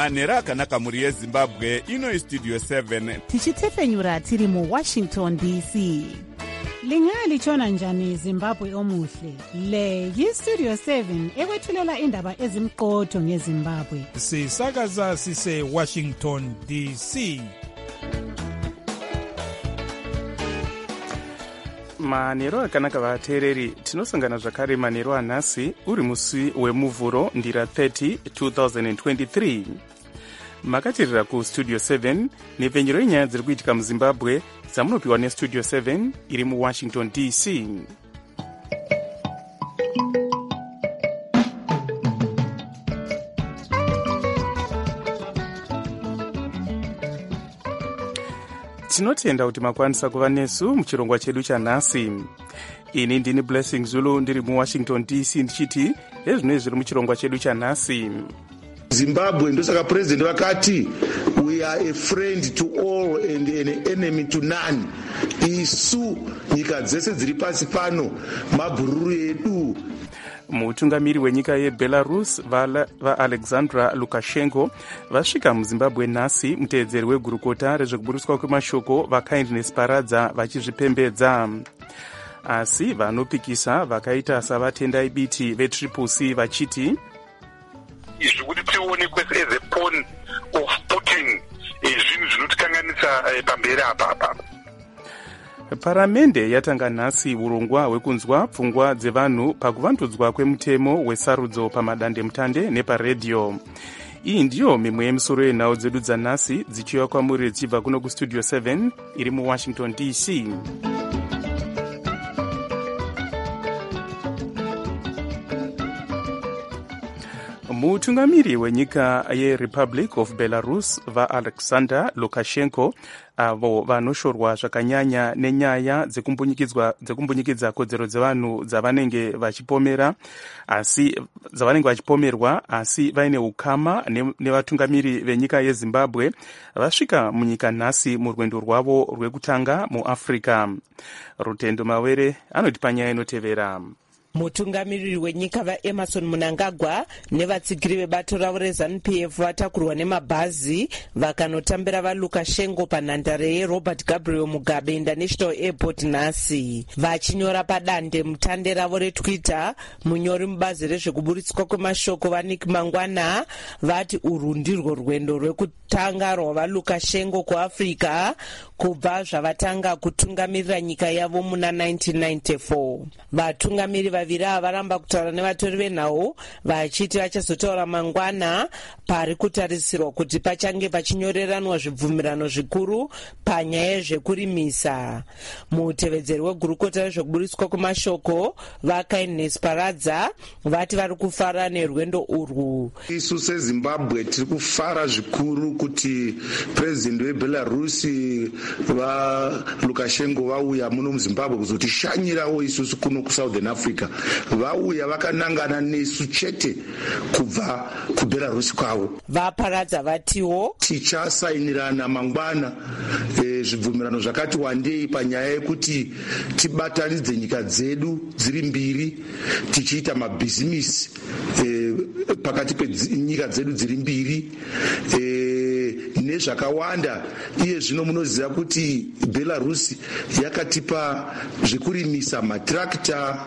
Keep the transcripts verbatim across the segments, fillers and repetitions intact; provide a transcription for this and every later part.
manhero akanaka mhuri yezimbabwe. Ino istudio seven tichitefenyura tiri muwashington D C. Lingalitshona njani Zimbabwe omuhle? Le yistudio seven ekwethulela indaba ezimqotho ngeZimbabwe. Sisakaza sise Washington D C. manhero akanaka vateereri, tinosangana zvakare manhero anhasi uri musi wemuvhuro ndira thirty twenty twenty-three. makatirira kustudio seven nepfenyero yenyaya dziri kuitika muzimbabwe dzamunopiwa nestudio seven iri muwashington D C. tinotenda kuti makwanisa kuva nesu muchirongwa chedu chanhasi. Ini ndini Blessing Zulu ndiri muwashington D C ndichiti ezvinoi zviri muchirongwa chedu chanhasi. Zimbabwe ndosaka president vakati we are a friend to all and an enemy to none. Isu nyika dzese dziri pasi pano mabhururu edu. mutungamiri wenyika yebelarus vaalexandra lukashenko vasvika muzimbabwe nhasi. muteedzeri wegurukota rezvekuburiswa kwemashoko vakindness paradza vachizvipembedza. asi vanopikisa vakaita savatendai biti vetriple C vachiti izvi kuti tionekwe as a pawn of Putin zvinhu zvinotikanganisa pamberi apa. paramende yatanga nhasi urongwa hwekunzwa pfungwa dzevanhu pakuvandudzwa kwemutemo wesarudzo pamadandemutande neparedhiyo. iyi ndiyo mimwe yemisoro yenhau dzedu dzanhasi dzichiuya kwamuri dzichibva kuno kustudio seven iri muwashington D C. mutungamiri wenyika yerepublic of belarus vaalexander lukashenko avo vanoshorwa zvakanyanya nenyaya dzekumbunyikidzwa kodzero dzevanhu dzavanenge vachipomera asi dzavanenge vachipomerwa asi vaine ukama nevatungamiri venyika yezimbabwe vasvika munyika nhasi murwendo rwavo rwekutanga muafrica. Rutendo Mawere anotipa nyaya inotevera. mutungamiriri wenyika vaemerson Mnangagwa nevatsigiri vebato ravo rezanu P F vatakurwa nemabhazi vakanotambira valukashenko panhandare yerobert gabriel mugabe international airport nhasi. vachinyora padande mutande ravo retwitter, munyori mubazi rezvekuburitswa kwemashoko vanik mangwana vati urwu ndirwo rwendo rwekutanga rwavalukashenko kuafrica kubva zvavatanga kutungamirira nyika yavo muna nineteen ninety-four. vatungamiri vaviri ava varamba kutaura nevatori venhau vachiti vachazotaura mangwana pari kutarisirwa kuti pachange pachinyoreranwa zvibvumirano zvikuru panyaya yezvekurimisa. mutevedzeri wegurukota rezvekuburitswa kwemashoko vakindness paradza vati vari kufara nerwendo urwu. isu sezimbabwe tiri kufara zvikuru kuti president webelarusi valukashenko vauya muno muzimbabwe kuzotishanyirawo isusu kuno kusouthern africa. vauya vakanangana nesu chete kubva kubelarusi kwavo. vaparadza vatiwo tichasainirana mangwana e, zvibvumirano zvakati wandei panyaya yekuti tibatanidze nyika dzedu dziri mbiri tichiita mabhizimisi e, pakati penyika dzedu dziri mbiri e, nezvakawanda. iye zvino munoziva kuti belarusi yakatipa zvekurimisa matrakta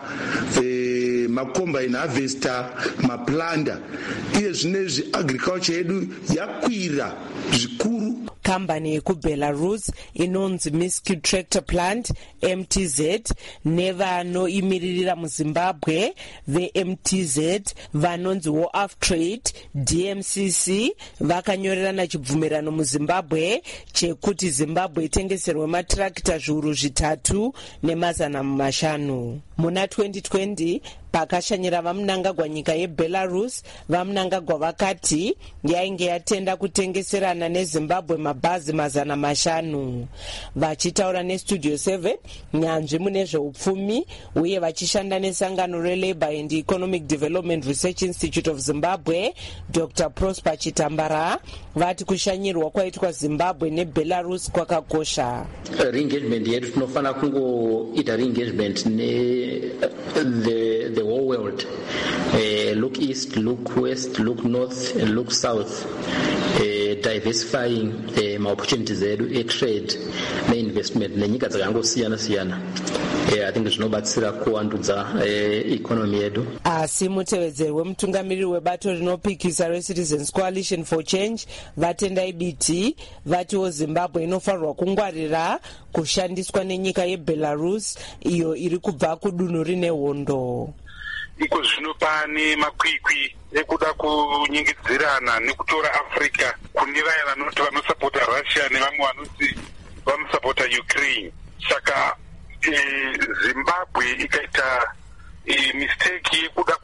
e, macombine harvester, maplanda. iye zvinezvi agriculture yedu yakwira zvikuru. kambani yekubelarus inonzi Miski Tractor Plant M T Z nevanoimiririra muzimbabwe ve-M T Z vanonzi War of Trade D M C C vakanyorerana chibvumirano muzimbabwe chekuti zimbabwe itengeserwe matrakita zviuru zvitatu nemazana mashanu. muna twenty twenty pakashanyira vamunangagwa nyika yebelarus, vamunangagwa vakati yainge yatenda kutengeserana nezimbabwe mabhazi mazana mashanu. vachitaura nestudio seven, nyanzvi mune zveupfumi uye vachishanda nesangano relabour and economic development research institute of zimbabwe Dr Prosper Chitambara vati kushanyirwa kwaitwa zimbabwe nebelarus kwakakosha. reengagement yedu tinofanira kungoita reengagement ne the, the whole world. Uh, look east, look west, look north, and look south. Uh, diversifying uh, my opportunities edu e-trade ne-investment nenyika dzakangosiyana siyana. I think zvinobatsira kuwandudza economy yedu. Asi mutevedzeri wemutungamiriri webato rinopikisa reCitizens Coalition for Change vatendai biti vatiwo Zimbabwe inofanirwa kungwarira kushandiswa nenyika yeBelarus iyo iri kubva kudunhu rine hondo. Iko zvino pane makwikwi ekuda kunyingidzirana nekutora Africa kune vaya vanoti vanosapota Russia nevamwe vanoti vanosapota Ukraine. Saka eh, Zimbabwe ikaita eh, mistake yekuda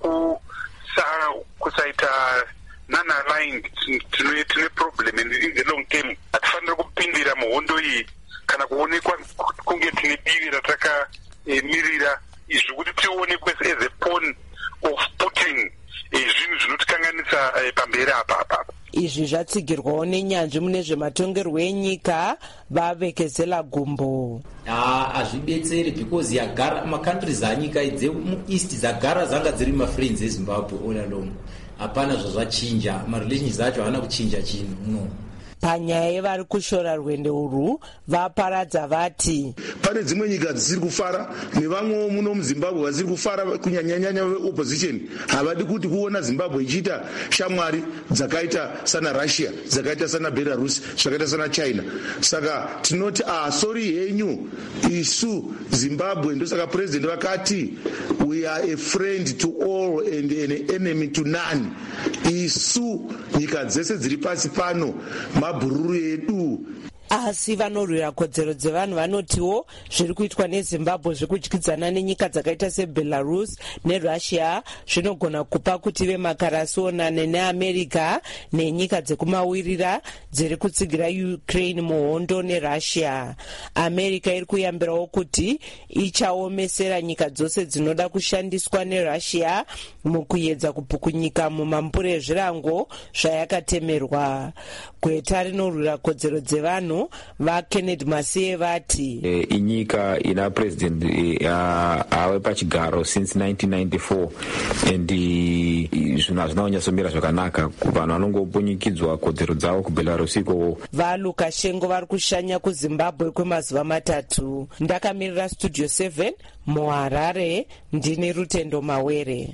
kusaita non-aligned tine problem in the long term. Hatifanira kupindira muhondo iyi kana kuonekwa kunge tine divi rataka eh, mirira izvi kuti tionekwe as a pawn of Putin zvinhu zvinotikanganisa pamberi apa apa. Izvi zvatsigirwawo nenyanzvi mune zvematongerwo enyika vavekezela gumbo. Hazvidetseri because yagara macountries anyika dzemueast dzagara dzanga dziri mafriends eZimbabwe all along. Hapana zvazvachinja, marelations acho haana kuchinja chinhu no. Panyaya yevari kushora rwendo urwu vaparadza vati pane dzimwe nyika dzisiri kufara nevamwewo muno muZimbabwe vasiri kufara kunyanyanyanya veopposition havadi kuti kuona Zimbabwe ichiita shamwari dzakaita sana Russia, dzakaita sana Belarus, zvakaita sana China. Saka tinoti ah sorry henyu isu Zimbabwe ndosaka president vakati we are a friend to all and an enemy to none. Isu nyika dzese dziri pasi pano mabhururu edu. Asi vanorwira kodzero dzevanhu vanotiwo zviri kuitwa neZimbabwe zvekudyidzana nenyika dzakaita seBelarus neRussia zvinogona kupa kuti vemakarasi onane neAmerica nenyika dzekumawirira dziri kutsigira Ukraine muhondo neRussia. America iri kuyambirawo kuti ichaomesera nyika dzose dzinoda kushandiswa neRussia mukuedza kupukunyika mumambure ezvirango zvayakatemerwa. Gweta rinorwira kodzero dzevanhu vaKenneth Masiye vati e, inyika ina president e, ave pachigaro since nineteen ninety-four and zvinhu hazvina kunyatsomira zvakanaka kuvanhu vanongopunikidzwa kodzero dzavo kuBelarus iko. vaLukashenko vari kushanya kuZimbabwe kwemazuva matatu. Ndakamirira Studio seven muHarare ndine Rutendo Mawere.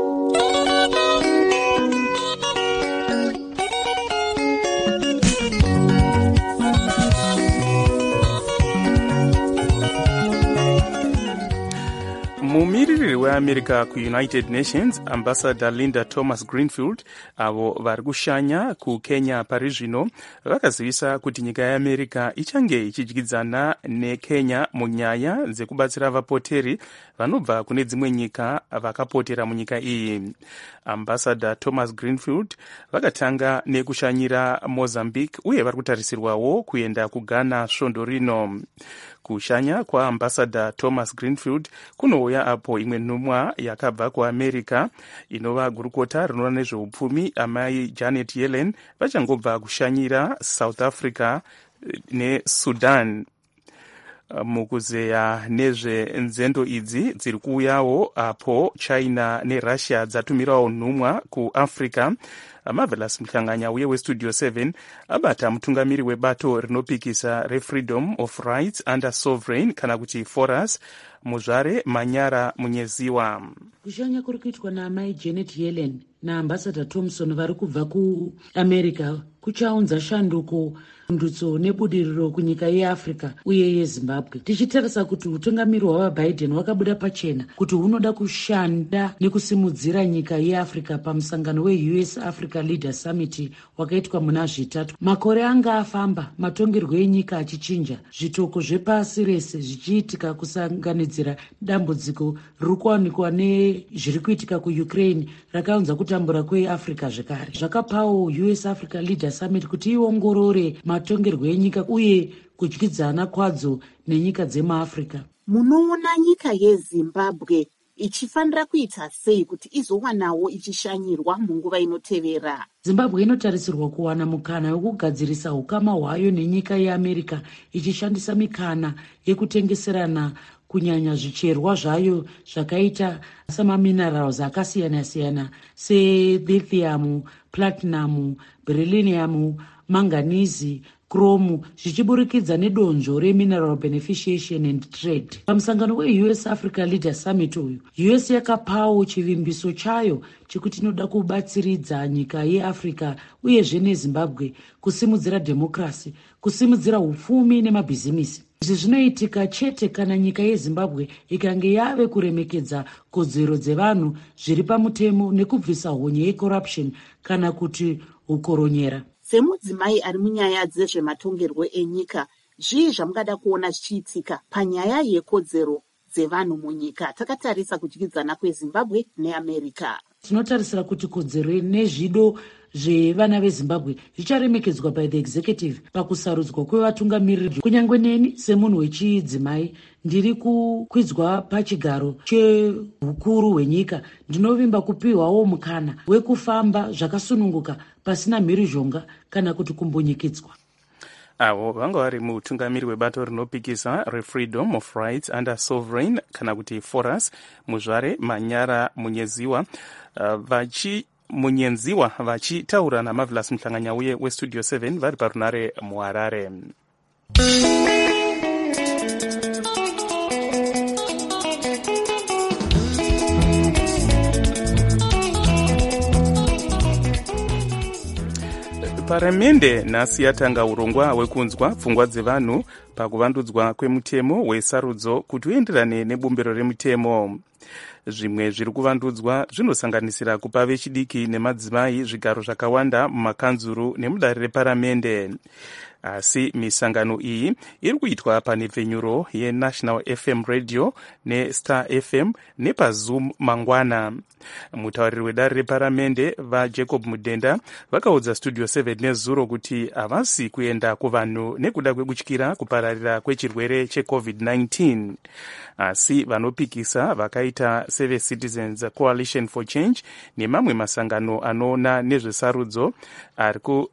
Mumiririri weAmerica kuUnited Nations Ambassador Linda Thomas Greenfield avo vari kushanya kuKenya pari zvino vakazivisa kuti nyika yeAmerica ichange ichidyidzana neKenya munyaya dzekubatsira vapoteri vanobva kune dzimwe nyika vakapotera munyika iyi. Ambassador Thomas Greenfield vakatanga nekushanyira Mozambique uye vari kutarisirwawo kuenda kuGhana svondo rino. Kushanya kwaAmbassador Thomas Greenfield kunouya apo imwe nhumwa yakabva kuAmerica inova gurukota rinoona nezveupfumi amai Janet Yellen vachangobva kushanyira South Africa neSudan. Mukuzeya nezvenzendo idzi dziri kuuyawo apo China neRussia dzatumirawo nhumwa kuAfrica. Marvelous Mhlanganya uye weStudio seven abata mutungamiri webato rinopikisa reFreedom of Rights Under Sovereign kana kuti Forus Muzvare Manyara Munyeziwa. Kushanya kuri kuitwa naamai Janet Yellen naAmbassador Thompson vari kubva kuAmerica kuchaunza shanduko ndutso nebudiriro kunyika yeAfrica uye yeZimbabwe. Tichitarisa kuti utungamiri hwaBiden wakabuda pachena kuti hunoda kushanda nekusimudzira nyika yeAfrica pamusangano weU S Africa Leader Summit wakaitwa muna zvitatu. Makore anga afamba, matongerwo enyika achichinja, zvitoko zvepasi rese zvichiitika kusanganidzira dambudziko riri kuwanikwa nezviri kuitika kuUkraine rakaunza kutambura kweAfrica zvekare. Zvakapawo U S Africa Leader Summit kuti iongorore matongerwo enyika uye kudyidzana kwadzo nenyika dzemaAfrica. Munoona nyika yeZimbabwe ichifanira kuita sei kuti izowanawo ichishanyirwa munguva inotevera? Zimbabwe inotarisirwa kuwana mukana wekugadzirisa ukama hwayo nenyika yeAmerica ichishandisa mikana yekutengeserana kunyanya zvicherwa zvayo zvakaita samaminerals akasiyana-siyana selithium, platinum, beryllium, manganese, chrome, zvichiburikidza nedonzvo remineral beneficiation and trade. Pamusangano we-U S Africa Leader Summit uyu, U S yakapawo chivimbiso chayo chekuti inoda kubatsiridza nyika yeAfrica uyezve neZimbabwe kusimudzira demokrasi, kusimudzira upfumi nemabhizimisi. Izvi zvinoitika chete kana nyika yeZimbabwe ikange yave kuremekedza kodzero dzevanhu zviri pamutemo nekubvisa honye yecorruption kana kuti ukoronyera. Semudzimai ari munyaya dzezvematongerwo enyika, zvii zvamungada kuona zvichiitika panyaya yekodzero dzevanhu munyika takatarisa kudyidzana kweZimbabwe neAmerica? Tinotarisira kuti kodzero nezvido zvevana veZimbabwe zvicharemekedzwa by the executive pakusarudzwa kwevatungamiriri. Kunyangwe neni semunhu wechidzimai ndiri kukwidzwa pachigaro chehukuru hwenyika, ndinovimba kupiwawo mukana wekufamba zvakasununguka pasina mhirizhonga kana kuti kumbonyikidzwa. Avo vanga vari mutungamiri webato rinopikisa reFreedom of Rights under Sovereign kana kuti Forus Muzvare Manyara Munyeziwa uh, vachi munyenziwa vachitaura naMarvelous Mhlanganyauye weStudio seven vari parunare muHarare. Paramende nhasi yatanga urongwa hwekunzwa pfungwa dzevanhu pakuvandudzwa kwemutemo wesarudzo kuti uenderane nebumbiro remutemo. Zvimwe zviri kuvandudzwa zvinosanganisira kupa vechidiki nemadzimai zvigaro zvakawanda mumakanzuru nemudare reparamende. Asi misangano iyi iri kuitwa panhepfenyuro yeNational F M Radio neStar F M nepaZoom mangwana. Mutauriri wedare reparamende vaJacob Mudenda vakaudza Studio seven nezuro kuti havasi kuenda kuvanhu nekuda kwekutyira kupararira kwechirwere checovid nineteen. Asi vanopikisa vakaita Save Citizens Coalition for Change nemamwe masangano anoona nezvesarudzo ariku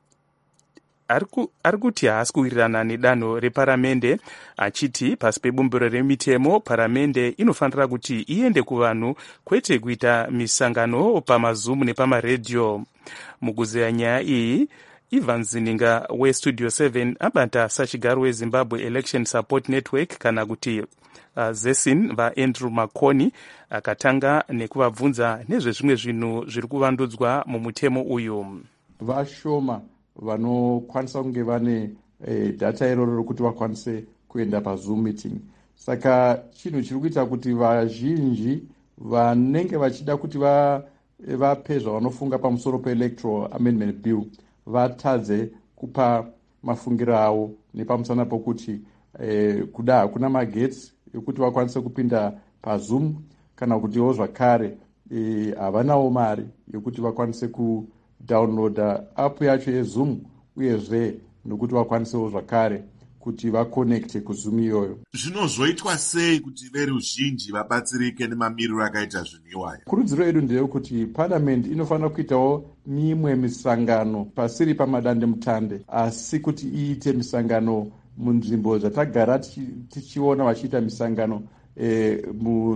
ari kuti haasi kuwirirana nedanho reparamende, achiti pasi pebumbiro remitemo paramende inofanira kuti iende kuvanhu kwete kuita misangano pamaZoom nepamaredhiyo. Mukuzeya nyaya iyi, Ivan Zininga weStudio seven abata sachigaro weZimbabwe Election Support Network kana kuti uh, zesin vaAndrew Makoni akatanga nekuvabvunza nezvezvimwe zvinhu zviri kuvandudzwa mumutemo uyu. Vashoma vanokwanisa kunge vane eh, data iroro rokuti vakwanise kuenda paZoom meeting. Saka chinhu chiri kuita kuti vazhinji vanenge vachida kuti va vape zvavanofunga pamusoro peElectoral Amendment Bill vatadze kupa mafungiro avo nepamusana pokuti eh, kuda hakuna magetsi ekuti vakwanise kupinda paZoom kana kutiwo zvakare havanawo eh, mari yekuti vakwanise ku downloada app yacho yeZoom uyezve nokuti vakwanisewo zvakare kuti vakonekte kuZoom iyoyo. Zvinozoitwa sei kuti veruzhinji vabatsirike nemamiriro akaita zvinhiwa? Kurudziro yedu ndeyekuti parliament inofanira kuitawo mimwe misangano pasiri pamadandemutande, asi kuti iite misangano munzvimbo dzatagara tichiona vachiita misangano eh,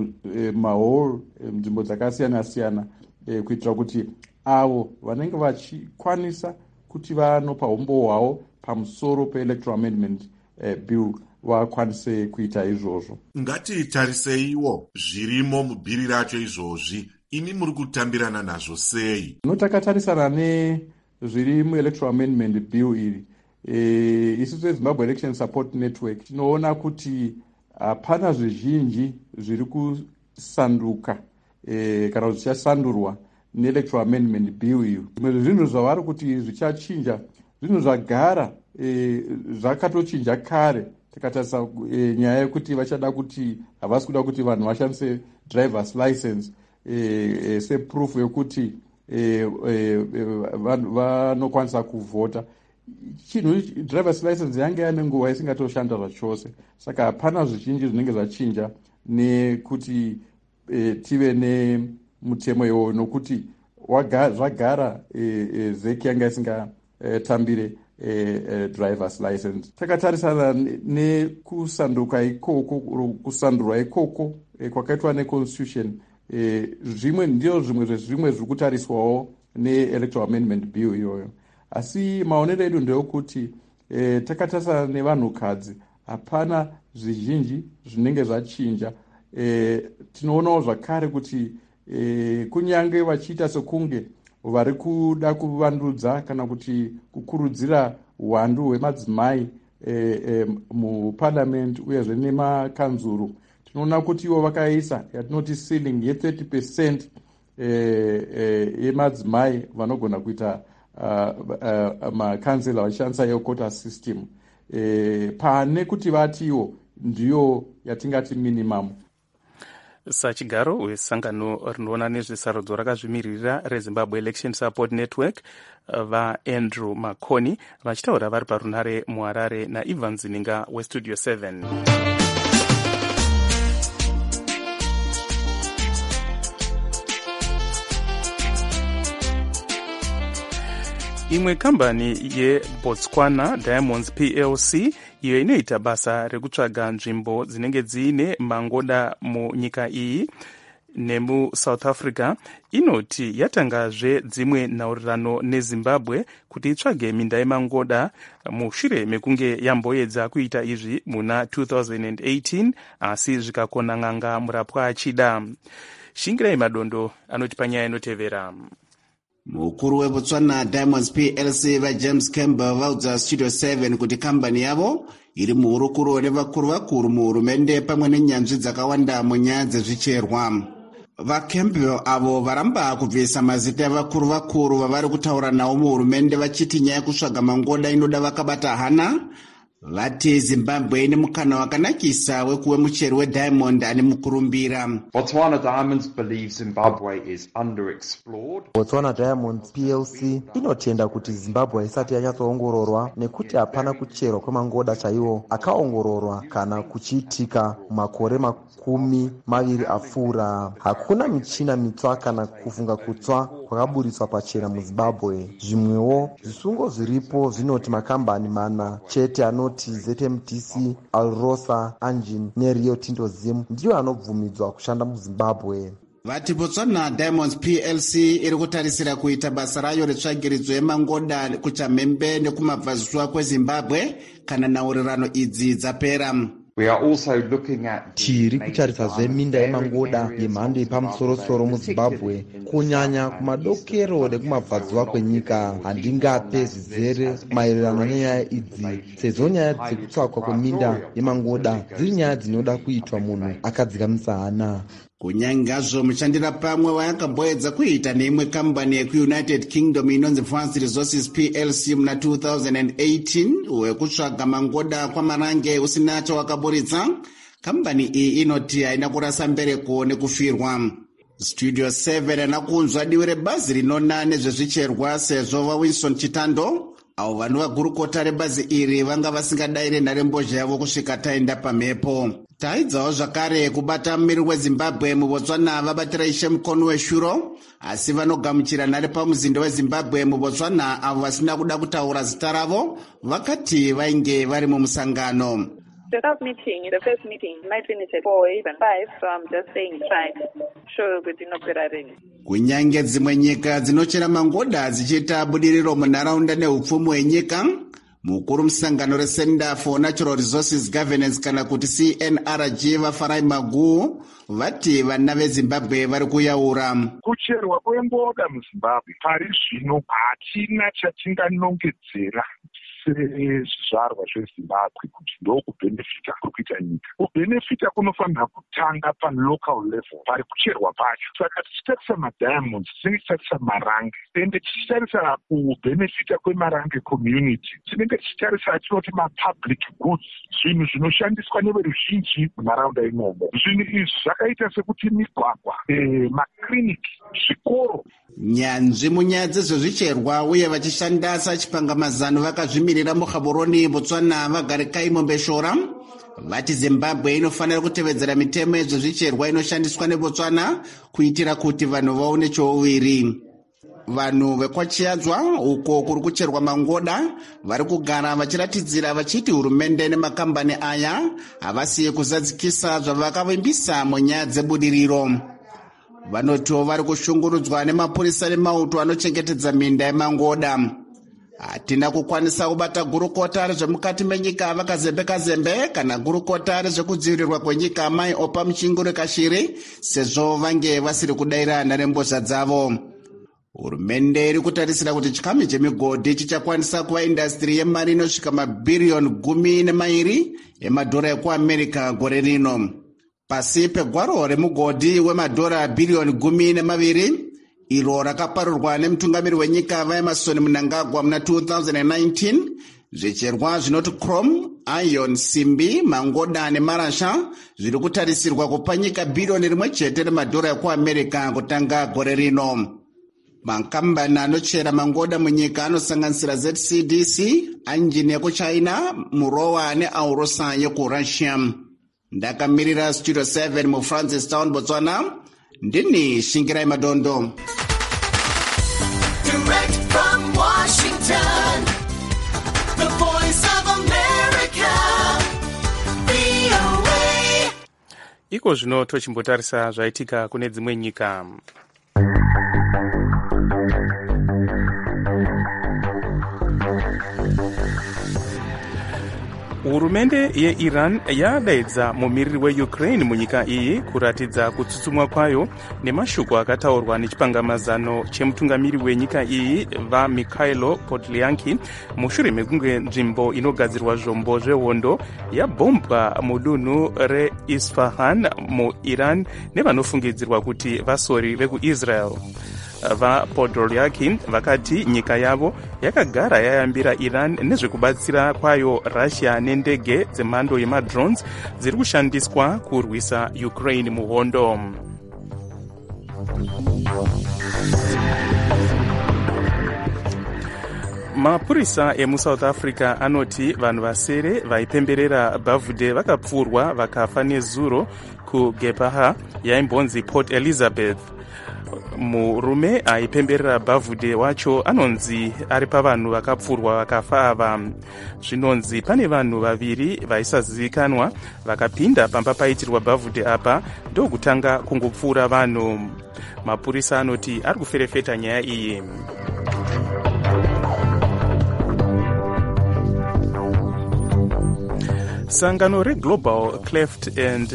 mumahall eh, nzvimbo dzakasiyana-siyana eh, kuitira kuti avo vanenge vachikwanisa kuti vanopa umbo hwavo pamusoro peElectoral Amendment eh, Bill vakwanise kuita izvozvo. Ngatitariseiwo zvirimo mubhiri racho izvozvi, imi muri kutambirana nazvo sei? Notakatarisa nezviri muElectoral Amendment Bill iri, e, isusu veZimbabwe Election Support Network tinoona kuti hapana zvizhinji zviri kusanduka e, kana zvichasandurwa neElectoral Amendment Bill iyo. Zvimwe zvinhu zvavari kuti zvichachinja zvinhu zvagara e, zvakatochinja kare. Takatarisa e, nyaya yekuti vachada kuti havasi kuda kuti vanhu vashandise driver's license e, e, seproof yekuti e, e, vanokwanisa kuvhota. Chinhu driver's license yange yane nguva isingatoshanda zvachose. Saka hapana zvizhinji zvinenge zvachinja nekuti e, tive nemutemo iwoyo, nokuti zvagara e, e, zeki yanga isingatambire eh, eh, driver's license. Takatarisana nekusanduka ikoko kusandurwa ikoko eh, kwakaitwa neconstitution eh, zvimwe ndio zvimwe zvezvimwe zviri kutariswawo neelectoral amendment bill iyoyo. Asi maonero edu ndeokuti eh, takatarisana nevanhukadzi hapana zvizhinji zvinenge zvachinja. Eh, tinoonawo zvakare kuti eh, kunyange vachiita sekunge vari kuda kuvandudza kana kuti kukurudzira uwandu hwemadzimai eh, eh, muparliament uyezve nemakanzuru, tinoona kuti ivo vakaisa yatinoti ceiling ye thirty percent eh, eh, yemadzimai vanogona kuita uh, uh, makansela vachishandisa yequota system eh, pane kuti vatiwo ndiyo yatingati minimum. Sachigaro wesangano rinoona nezvesarudzo rakazvimiririra reZimbabwe Election Support Network vaAndrew Makoni vachitaura vari parunhare muHarare naIvan Zininga weStudio seven. Imwe kambani yeBotswana Diamonds P L C iyo inoita basa rekutsvaga nzvimbo dzinenge dziine mangoda munyika iyi nemuSouth Africa inoti yatangazve dzimwe nhaurirano neZimbabwe kuti itsvage minda yemangoda mushure mekunge yamboedza kuita izvi muna two thousand eighteen asi zvikakona n'anga murapwa achida. Shingirai Madondo anoti panyaya inotevera. Mukuru weBotswana Diamonds P L C vaJames Campbell vaudza Studio seven kuti kambani yavo iri muhurukuro nevakuru vakuru muhurumende pamwe nenyanzvi dzakawanda munyaya dzezvicherwa. VaCampbell avo varamba kubvisa mazita evakuru vakuru vavari kutaura nawo muhurumende vachiti nyaya yekusvaga mangoda inoda vakabata hana. Vati Zimbabwe ine mukana wakanakisa wekuwe muchero weDiamond ane mukurumbira. Botswana Diamonds believes Zimbabwe is underexplored. Botswana Diamonds P L C inotenda kuti Zimbabwe isati yanyatsoongororwa nekuti hapana kucherwa kwemangoda chaiwo akaongororwa kana kuchiitika makore makumi maviri apfuura. Hakuna michina mitsva kana kufunga kutsva kwakaburiswa pachena muZimbabwe. Zvimwewo zvisungo zviripo zvinoti makambani mana chete ano Z M T C, Alrosa, Angin neRio Tinto Zim ndiyo anobvumidzwa kushanda muZimbabwe. Vati Botswana Diamonds P L C iri kutarisira kuita basa rayo retsvagiridzo yemangoda kuChamhembe nekumabvazuva kweZimbabwe kana nhaurirano idzi dzapera. We are also looking at tiri kutarisazve minda yemangoda yemhando yepamusoro-soro muZimbabwe kunyanya kumadokero nekumabvazuva kwenyika. Handingape zvizere maererano nenyaya idzi sezvo nyaya dzekutsvakwa kweminda yemangoda dziri nyaya dzinoda kuitwa munhu akadzikamisa hana. Kunyangazvo mushandira pamwe wayakamboedza kuita neimwe kambani yekuUnited Kingdom inonzi Fast Resources P L C muna two thousand eighteen wekutsvaga mangoda kwamarange usina chawakaburitsa, kambani iyi inoti haina kurasa mbereko nekufirwa. Studio seven anakunzwa divi rebazi rinona nezvezvicherwa sezvo vaWinston Chitando avo vanhu vagurukota rebazi iri vanga vasingadayire nharembozha yavo kusvika taenda pamhepo. Taidzawo zvakare kubata mumiri weZimbabwe muBotswana vabatira Ishe Mukonu weshuro, asi vanogamuchira nhare pamuzindo weZimbabwe muBotswana avo vasina kuda kutaura zita ravo vakati vainge vari mumusangano. The first meeting, the first meeting might finish at four, even five, so I'm just saying five. Sure, kuti inoperareni. Kunyange dzimwe nyika dzinochera mangoda dzichiita budiriro munharaunda neupfumi hwenyika, mukuru musangano reCenter for Natural Resources Governance kana kuti C N R G vaFarai Maguwu vati vana veZimbabwe vari kuyaura. Kucherwa kwengoda muZimbabwe pari zvino hatina chatinganongedzera sezvizvarwa zveZimbabwe kuti ndokubhenefita kuri kuita nyika. Kubhenefita kunofanira kutanga palocal level pari kucherwa pacho. Saka tichitarisa madiamonds tinenge tichitarisa marange, ende tichitarisa kubhenefita kwemarange community tinenge tichitarisa tinoti mapublic goods, zvinhu zvinoshandiswa neveruzhinji munharaunda imomo. Zvinhu izvi zvakaita sekuti migwagwa, eh, makiriniki, zvikoro. Nyanzvi munyaya dzezvezvicherwa uye vachishanda sachipangamazano vakazvimirira muGaborone Botswana vaGarikai Mombeshora vati Zimbabwe inofanira kutevedzera mitemo yezvezvicherwa inoshandiswa neBotswana kuitira kuti vanhu vaone chouviri. vanhu vekwachiadzwa uko kuri kucherwa mangoda vari kugara vachiratidzira vachiti hurumende nemakambani aya havasiye kuzadzikisa zvavakavimbisa munyaya dzebudiriro. Vanotiwo vari kushungurudzwa nemapurisa nemauto anochengetedza minda yemangoda. Hatina kukwanisa kubata gurukota rezvemukati menyika vakazembe-kazembe kana gurukota rezvekudzivirirwa kwenyika amai Opa Muchinguri Kashiri sezvo vange vasiri kudayira nharembozha dzavo. Hurumende iri kutarisira kuti chikamu chemigodhi chichakwanisa kuva indasitiri yemari inosvika mabhiriyoni gumi nemairi emadhora ekuamerica gore rino. Pasi pegwaro remugodhi wemadhora bhiriyoni gumi nemaviri iro rakaparurwa nemutungamiri wenyika vaEmmerson Mnangagwa muna two thousand nineteen, zvicherwa zvinoti chrome, iron, simbi, mangoda nemarasha zviri kutarisirwa kupa nyika bhiriyoni rimwe chete remadhora ekuamerica kutanga gore rino. Makambani anochera mangoda munyika anosanganisira Z C D C, Engine yekuchina, Murowa neAurosa yekurussia. Ndakamirira Studio seven mu Francistown, Botswana. Ndini Shingirai Madondo. Direct from Washington, the voice of America, V O A. Iko zvino tochimbotarisa zvaitika kune dzimwe nyika. Hurumende yeIran yadaidza mumiriri weUkraine munyika iyi kuratidza kutsutsumwa kwayo nemashoko akataurwa nechipangamazano chemutungamiri wenyika iyi vaMikhailo Podolyanki mushure mekunge nzvimbo inogadzirwa zvombo zvehondo yabhombwa mudunhu reIsfahan muIran nevanofungidzirwa kuti vasori vekuIsrael. VaPodolyanki vakati nyika yavo yakagara yayambira Iran nezvekubatsira kwayo Russia nendege dzemhando yemadrones dziri kushandiswa kurwisa Ukraine muhondo. Mapurisa emuSouth Africa anoti vanhu vasere vaipemberera bhavhudhe vakapfurwa vakafa nezuro kuGepaha yaimbonzi Port Elizabeth. Murume aipemberera bhavhudhe wacho anonzi ari pavanhu vakapfurwa vakafa ava. Zvinonzi pane vanhu vaviri vaisazivikanwa vakapinda pamba paitirwa bhavhudhe apa ndokutanga kungopfuura vanhu. Mapurisa anoti ari kuferefeta nyaya iyi. Sangano reGlobal Cleft and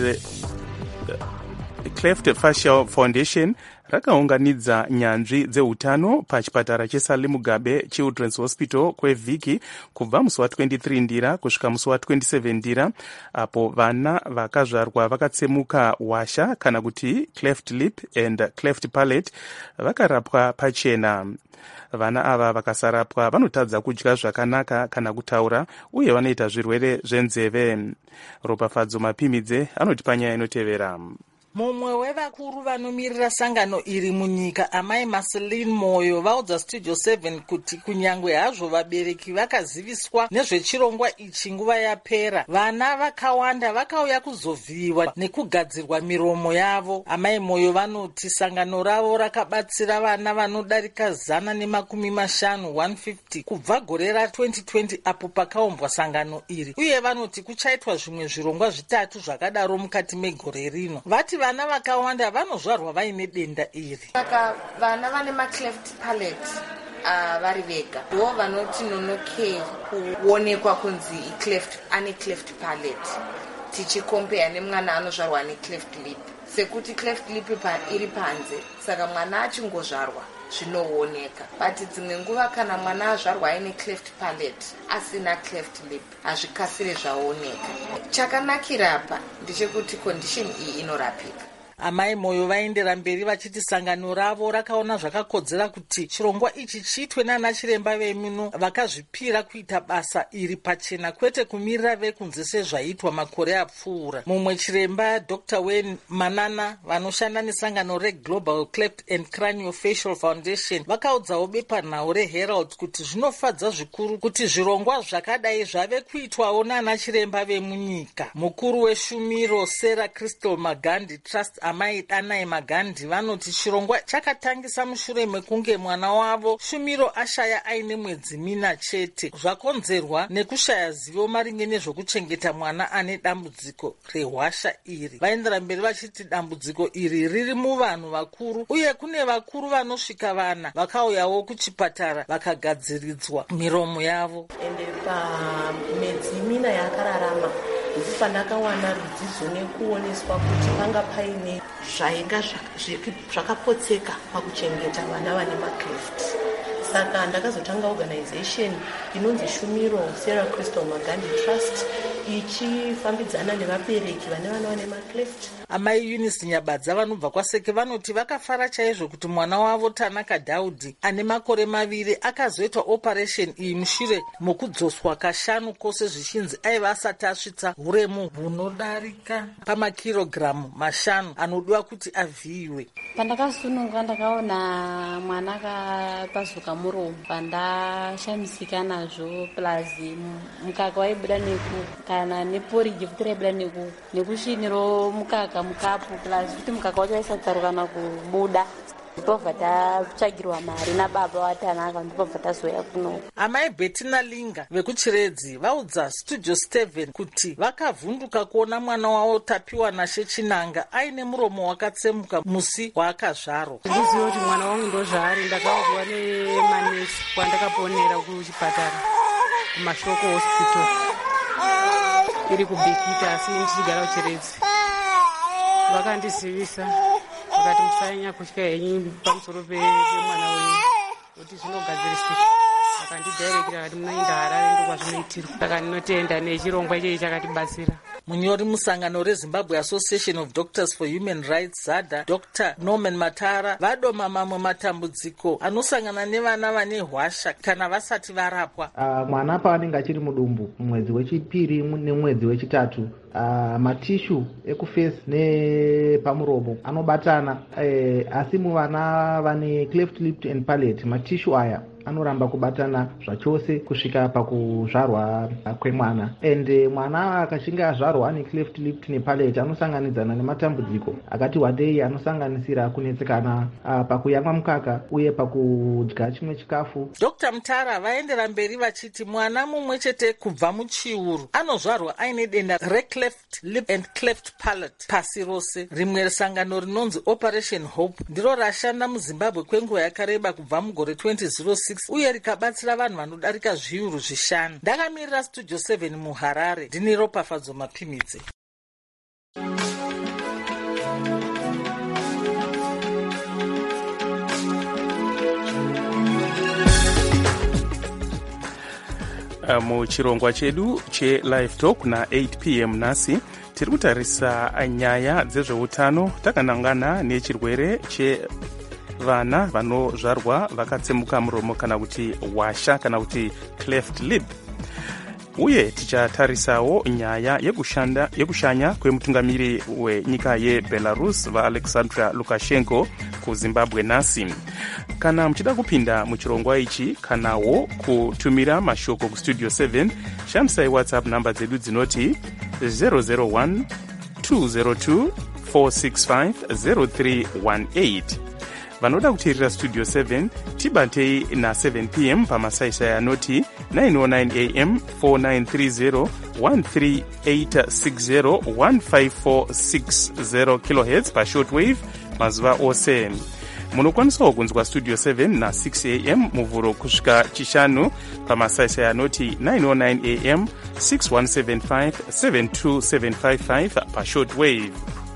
Cleft Facial Foundation rakaunganidza nyanzvi dzeutano pachipatara cheSally Mugabe Children's Hospital kwevhiki kubva musi wa-twenty-three ndira kusvika musi wa-twenty-seven ndira, apo vana vakazvarwa vakatsemuka washa kana kuti cleft lip and cleft palate vakarapwa pachena. Vana ava vakasarapwa vanotadza kudya zvakanaka kana kutaura uye vanoita zvirwere zvenzeve. Ropafadzo Mapimidze anoti panyaya inotevera. Mumwe wevakuru vanomirira sangano iri munyika amai Marceline Moyo vaudza Studio seven kuti kunyangwe hazvo vabereki vakaziviswa nezvechirongwa ichi nguva yapera, vana vakawanda vakauya kuzovhiyiwa nekugadzirwa miromo yavo. Amai Moyo vanoti sangano ravo rakabatsira vana vanodarika zana nemakumi mashanu one fifty kubva gore ra-twenty twenty apo pakaumbwa sangano iri, uye vanoti kuchaitwa zvimwe zvirongwa zvitatu zvakadaro mukati megore rino. Vati vana vakawanda vanozvarwa vaine denda iri. Saka vana vane macleft palate uh, vari vega ndo vanoti nonokei kuonekwa kunzi cleft ane cleft palate tichikombea nemwana anozvarwa ane cleft lip, sekuti cleft lip pa iri panze, saka mwana achingozvarwa zvinooneka. But dzimwe nguva kana mwana azvarwa aine cleft palate asina cleft lip hazvikasire zvaoneka. Chakanakira apa ndechekuti condition iyi inorapika. Amai Moyo vaendera mberi vachiti sangano ravo rakaona zvakakodzera kuti chirongwa ichi chiitwe nana chiremba vemino vakazvipira kuita basa iri pachena kwete kumirira vekunze sezvaitwa makore apfuura. Mumwe chiremba Doctor Wayne Manana vanoshanda nesangano reGlobal Cleft and Craniofacial Foundation vakaudzawo bepanhau reHerald kuti zvinofadza zvikuru kuti zvirongwa zvakadai zvave kuitwawo nana chiremba vemunyika. Mukuru weshumiro Sarah Crystal Magandi Trust amai Danai Magandhi vanoti chirongwa chakatangisa mushure mekunge mwana wavo Shumiro ashaya aine mwedzi mina chete, zvakonzerwa nekushaya zivo maringe nezvokuchengeta mwana ane dambudziko rehwasha iri. Vaendera mberi vachiti dambudziko iri riri muvanhu vakuru, uye kune vakuru vanosvika vana vakauyawo kuchipatara vakagadziridzwa miromo yavo. Ende pamwedzi mina yakararama ndisi pandakawana rudzidzo nekuoneswa kuti panga paine zvainga zvakapotseka pakuchengeta vana vane macleft. Saka ndakazotanga organization inonzi Shumiro Sarah Crystal Magandhi Trust ichifambidzana nevabereki vane vana vane macleft. Amai Eunice Nyabadza vanobva kwaSeke vanoti vakafara chaizvo kuti mwana wavo Tanaka Dhaudhi ane makore maviri akazoitwa operation iyi mushure mokudzoswa kashanu kose zvichinzi aiva asati asvitsa uremu hunodarika pamakirogiramu mashanu anodiwa kuti avhiyiwe. Pandakasununga ndakaona mwana akapasuka muromo, pandashamisika nazvo, plus mukaka waibuda neku kana neporiji futi raibuda neku nekusviniro mukaka mukapu, plus futi mukaka wacho waisatsaruka kubuda. Ndipobva tatsvagirwa mari nababa waTanaka, ndipobva tazoya kuno. Amai Bettina Linga vekuchiredzi vaudza Studio seven kuti vakavhunduka kuona mwana wavo Tapiwa Nashe Chinanga aine muromo wakatsemuka musi waakazvarwa. Ndiziva kuti mwana wangu ndozvaari, ndakaudzwa nemanesi kwandakaponera kuchipatara kumashoko hospital iri kubhekita, asi ndichigara kuchiredzi. Vakandizivisa vakati musanyanya kutya henyu pamusoro pemwana wenyu kuti zvinogadziriswa. Vakandidirekera kuti munoenda Harare ndokwazvinoitirwa. Saka ndinotenda nechirongwa ichechi chakatibatsira. Munyori musangano reZimbabwe Association of Doctors for Human Rights ZADA, Doctor Norman Matara vadoma mamwe matambudziko anosangana nevana vane hwasha kana vasati varapwa. Uh, mwana paanenge achiri mudumbu mwedzi wechipiri nemwedzi wechitatu, uh, matishu ekufesi nepamuromo anobatana, uh, asi muvana vane cleft lip and palate matishu aya anoramba kubatana zvachose kusvika pakuzvarwa kwemwana. Ende mwana akachinge azvarwa ane cleft lip nepalate anosanganidzana nematambudziko akati wandei anosanganisira kunetsekana uh, pakuyamwa mukaka uye pakudya chimwe chikafu. Doctor Mutara vaendera mberi vachiti mwana mumwe chete kubva muchiuru anozvarwa aine denda recleft lip and cleft palate pasi rose. Rimwe sangano rinonzi Operation Hope ndiro rashanda muZimbabwe kwenguva yakareba kubva mugore twenty oh six uye rikabatsira vanhu vanodarika zviuru zvishanu. Ndakamirira Studio seven muHarare, ndini Ropafadzo Mapimidze. Muchirongwa chedu cheLive Talk na eight p m nasi tiri kutarisa nyaya dzezveutano takanangana nechirwere che vana vanozvarwa vakatsemuka muromo kana kuti hwasha kana kuti cleft lip, uye tichatarisawo nyaya yekushanda yekushanya kwemutungamiri wenyika yeBelarus vaAlexander Lukashenko kuZimbabwe nasi. Kana muchida kupinda muchirongwa ichi kanawo kutumira mashoko kuStudio seven, shandisai WhatsApp namba dzedu dzinoti zero zero one two zero two four six five zero three one eight. Vanoda kuteerera Studio seven tibatei na seven p m pamasaisai anoti nine oh nine a m four nine three zero one three eight six zero one five four six zero kilohertz pashortwave mazuva ose. Munokwanisawo kunzwa Studio seven na six a m muvhuro kusvika chishanu pamasaisai anoti nine oh nine a m six one seven five seven two seven five five pashortwave.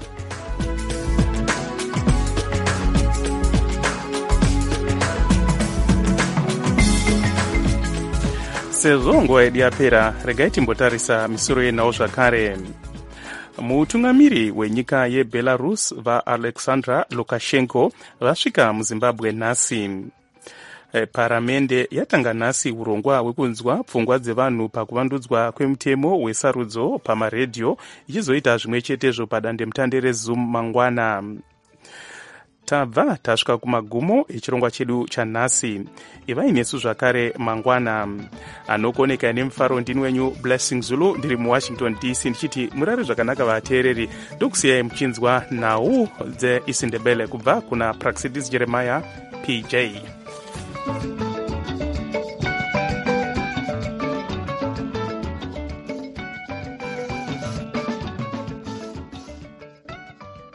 Sezvo nguva yedu yapera, regai timbotarisa misoro yenawo zvakare. Mutungamiri wenyika yeBelarus vaAlexander Lukashenko vasvika muZimbabwe nhasi. Paramende yatanga nhasi urongwa hwekunzwa pfungwa dzevanhu pakuvandudzwa kwemutemo wesarudzo pamaredhiyo ichizoita zvimwe chetezvo padande mutande reZoom mangwana. tabva tasvika kumagumo echirongwa chedu chanhasi. Ivai nesu zvakare mangwana. Anokoneka nemufaro ndini wenyu Blessing Zulu, ndiri muWashington D C ndichiti murare zvakanaka vateereri. Ndokusiyai muchinzwa nhau dzeIsindebele kubva kuna Praxidis Jeremiah P J.